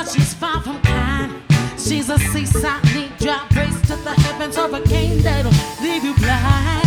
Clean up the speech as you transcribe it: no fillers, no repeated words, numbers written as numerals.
but she's far from kind. She's a seaside knee drop race to the heavens, hurricane that'll leave you blind.